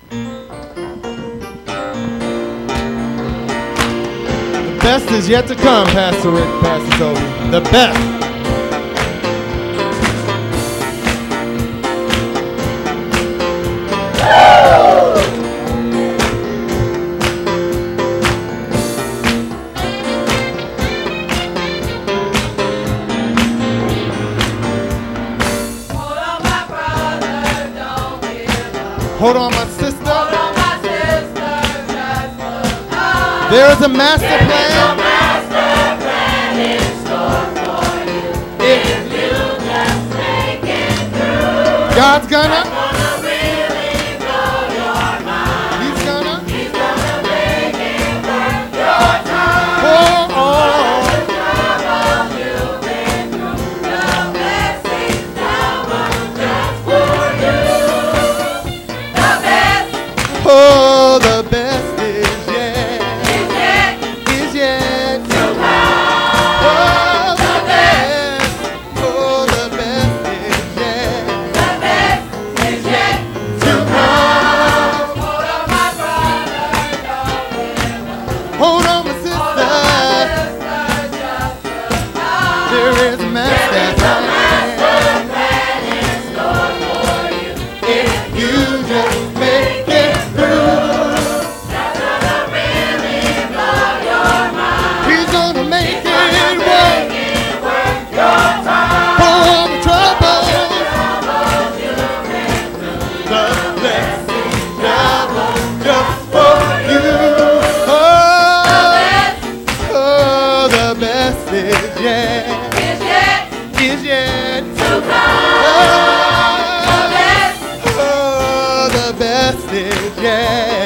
The best is yet to come, Pastor Rick, Pastor Toby. The best. Hold on, my sister. Hold on, my sister, just look up. There is a master plan. Master plan in store for you. If you just make it through. God's gonna Really blow your mind. He's gonna Make it worth your time. oh, The trouble you've been through, the blessings that were just for you. The best oh, the best is yet to come. Oh, the best. Oh, the best is yet to come. Hold on, my brother, don't give up. Hold on, my sister. There is a master plan. If you just make it through, He's gonna make it work. For the trouble, the blessing double just for you. Oh, the best is yet to come. Oh, the best is yet.